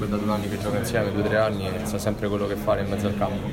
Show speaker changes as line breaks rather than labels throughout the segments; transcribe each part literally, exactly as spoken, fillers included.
comunque da due anni che gioca insieme, due o tre anni, e sa sempre quello che fare in mezzo al campo.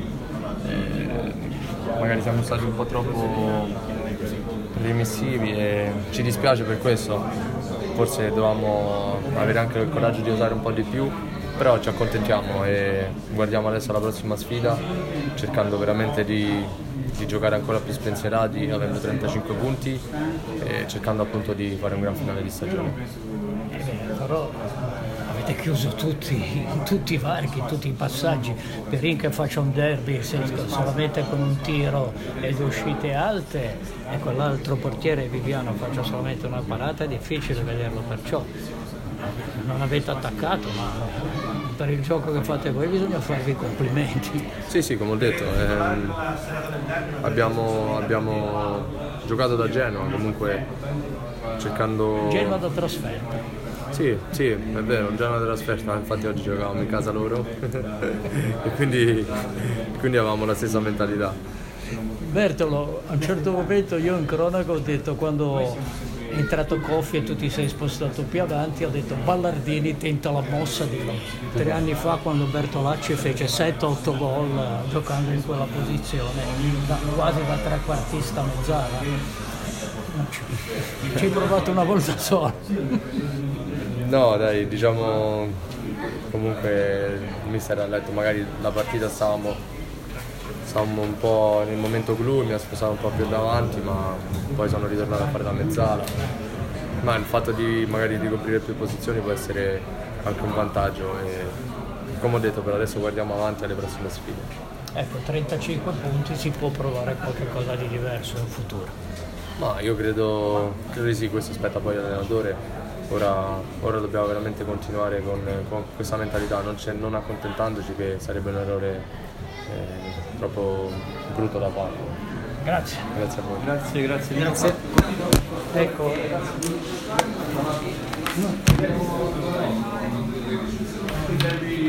E magari siamo stati un po' troppo remissivi e ci dispiace per questo, forse dovevamo avere anche il coraggio di usare un po' di più, però ci accontentiamo e guardiamo adesso la prossima sfida cercando veramente di, di giocare ancora più spensierati, avendo trentacinque punti e cercando appunto di fare un gran finale di stagione.
Eh, però avete chiuso tutti, tutti i varchi, tutti i passaggi. Perin che faccia un derby solamente con un tiro e due uscite alte, e quell'altro portiere Viviano faccia solamente una parata, è difficile vederlo, perciò non avete attaccato, ma per il gioco che fate voi bisogna farvi i complimenti.
Sì, sì, come ho detto, ehm, abbiamo, abbiamo giocato da Genoa, comunque cercando...
Genoa da trasferta.
Sì, sì, è vero, Genoa da trasferta, infatti oggi giocavamo in casa loro e quindi, quindi avevamo la stessa mentalità.
Bertolo, a un certo momento io in cronaca ho detto, quando è entrato Coffi e tu ti sei spostato più avanti, ho detto Ballardini tenta la mossa di tre anni fa, quando Bertolacci fece sette otto gol giocando in quella posizione, da, quasi da trequartista mezzala. Ci hai provato una volta sola.
No dai, diciamo, comunque il mister ha letto, magari la partita stavamo, stavamo un po' nel momento clou, mi ha spostato un po' più davanti, ma poi sono ritornato a fare la mezzala. Ma il fatto di magari di coprire più posizioni può essere anche un vantaggio e, come ho detto, per adesso guardiamo avanti alle prossime sfide.
Ecco, trentacinque punti, si può provare qualcosa di diverso in futuro.
Ma io credo, credo di sì, questo spetta poi all'allenatore. Ora, ora dobbiamo veramente continuare con, con questa mentalità, non, non accontentandoci, che sarebbe un errore eh, troppo brutto da fare.
Grazie.
Grazie a voi.
Grazie, grazie.
Grazie. Ecco. No.